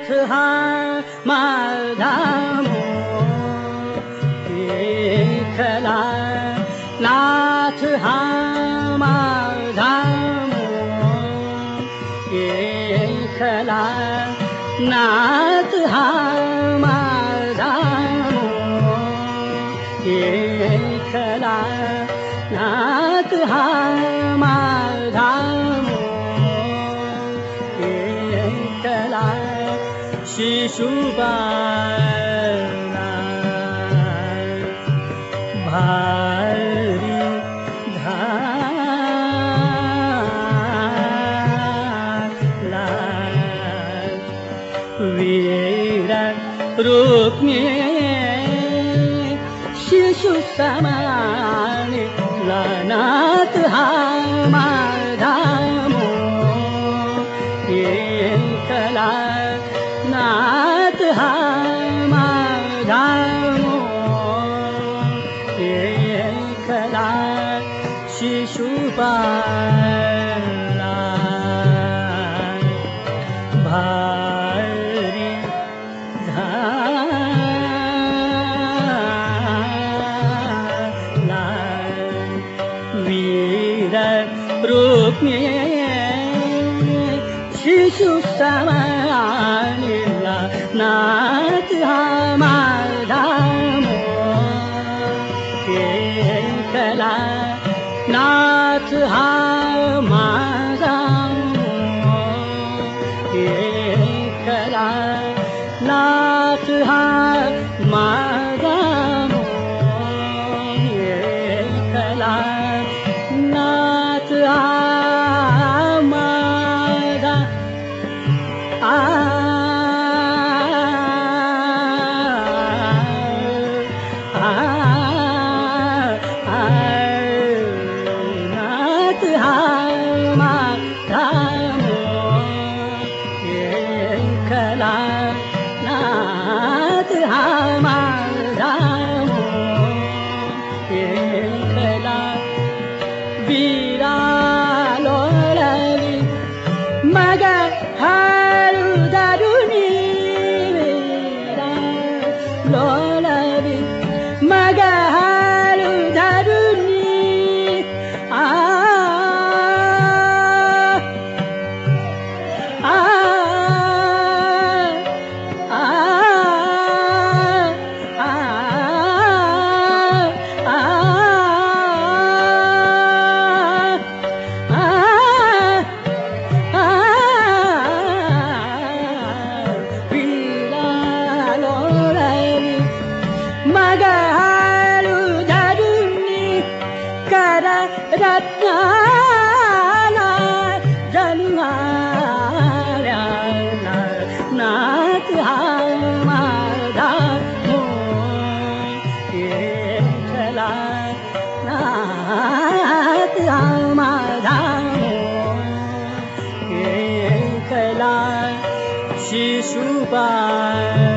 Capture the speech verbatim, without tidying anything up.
नाथ हा माझामो विठ्ठला नाथ हा माझामो विठ्ठला नाथ हा माझामो विठ्ठला नाथ हा माझामो विठ्ठला शिशुपाळला भारी धाला वीर रुक्मिणी शिशु समाने नाथ हा माझामो विठ्ठला नाथ हा माझामो विठ्ठला शिशुपाळला भारी धाला वीर रुक्मिणी शिशु समानेला नाथ हा माझामो विठ्ठला नाथ हा माझामो विठ्ठला नाथ हा माझामो विठ्ठला नाथ हा माझा आ नाथ हा माझामो विठ्ठला नाथ हा माझामो विठ्ठला वीरा लोळवी मग हारू दारुनी वीरा लोळवी मग हारू दारुनी आ आ आ मग हारू धरुनी कर रत्नाला जन्माला नाथ हा माझामो विठ्ठला नाथ हा माझामो विठ्ठला शिशुपाळ